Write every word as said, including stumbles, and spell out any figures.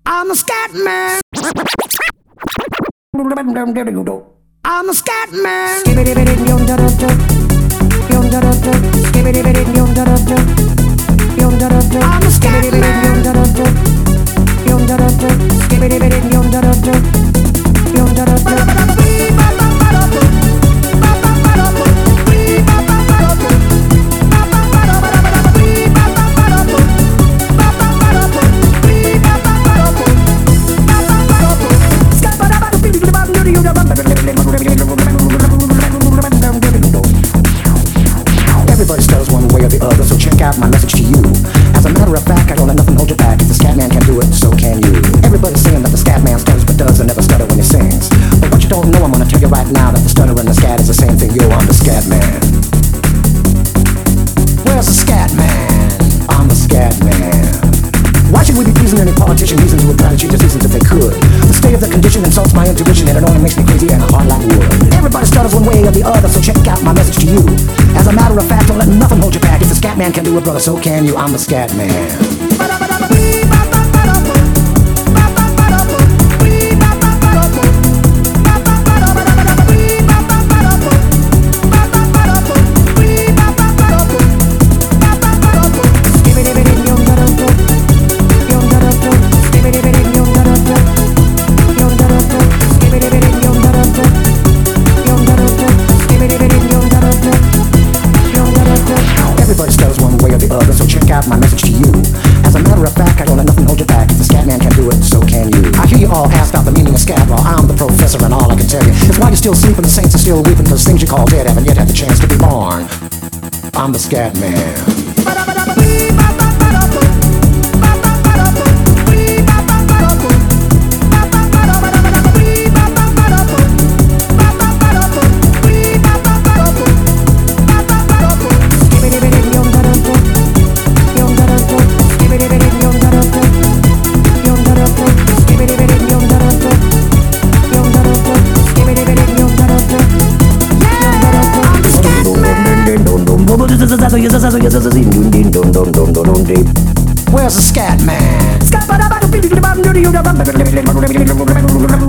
I'm a scat man. I'm a scat man. I'm a scat Everybody stutters one way or the other, so check out my message to you. As a matter of fact, I don't let nothing hold you back. If the scat man can do it, so can you. Everybody's saying that the scat man stutters but does and never stutter when he sings. But what you don't know, I'm gonna tell you right now that the stutter and the scat is the same thing. Yo, I'm the scat man. Where's the scat man? I'm the scat man. Why should we be pleasing any politician? Reasons who would try to cheat the seasons if they could. The state of the condition insults my intuition, and it only makes me crazy and hard like wood. Everybody stutters one way or the other, so check out my message to you. As a matter of fact, don't let nothing hold you back. If the scat man can do it, brother, so can you. I'm the scat man. Everybody stutters one way or the other, so check out my message to you. As a matter of fact, I don't let nothing hold you back. If the scat man can do it, so can you. I hear you all ask out the meaning of scat. Well, I'm the professor, and all I can tell you is why you're still sleeping, the saints are still weeping, cause things you call dead haven't yet had the chance to be born. I'm the scat man. Where's the scat man?